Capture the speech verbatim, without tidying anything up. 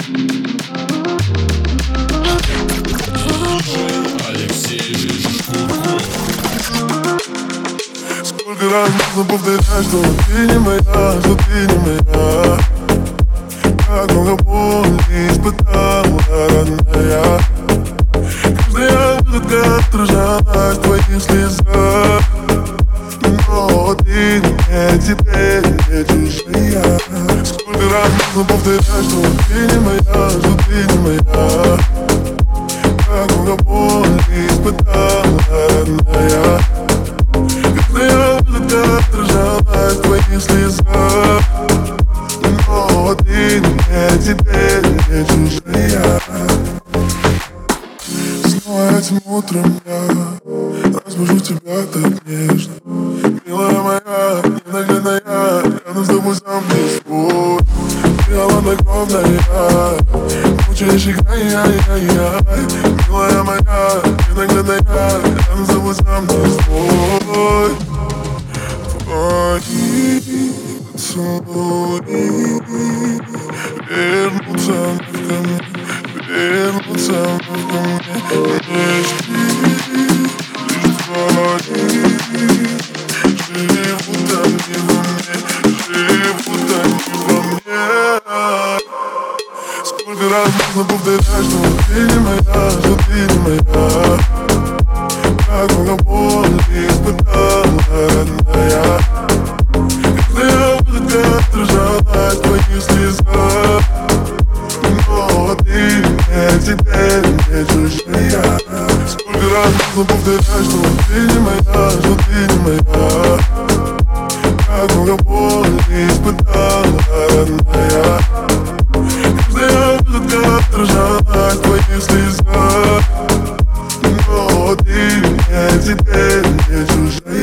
Сколько раз нужно повторять, что ты не моя, что ты не моя. Как много боли испытала, родная. Каждая выдохка отражалась в твоих слезах. Но ты не теперь не чужая. Сколько раз нужно повторять, что ты не моя, что ты не моя. Как много боли испытала, родная. Каждая выдохка отражалась в твоих слезах. Но ты не теперь не чужая. Снова этим утром я разбужу тебя так нежно. Милая моя, ненаглядная, рядом с тобой сам не спорю. Ты холоднокровная, мучаешь играй, ай-яй-яй. Милая моя, ненаглядная, рядом с тобой сам не спорю. Твои поцелуи вернутся ко мне, вернутся ко мне. Не жди, лишь твои живут они во мне, живут они во мне. Сколько раз нужно повторять, что ты не моя, что ты не моя. Как много боли испытала, родная. Каждая выдохка отражалась в твоих слезах. Но ты не теперь не чужая. Сколько раз нужно повторять, что ты не моя, что ты не моя. Как много боли испытала, родная. Каждая выдохка отражалась в твоих слезах. Но ты не теперь не чужая.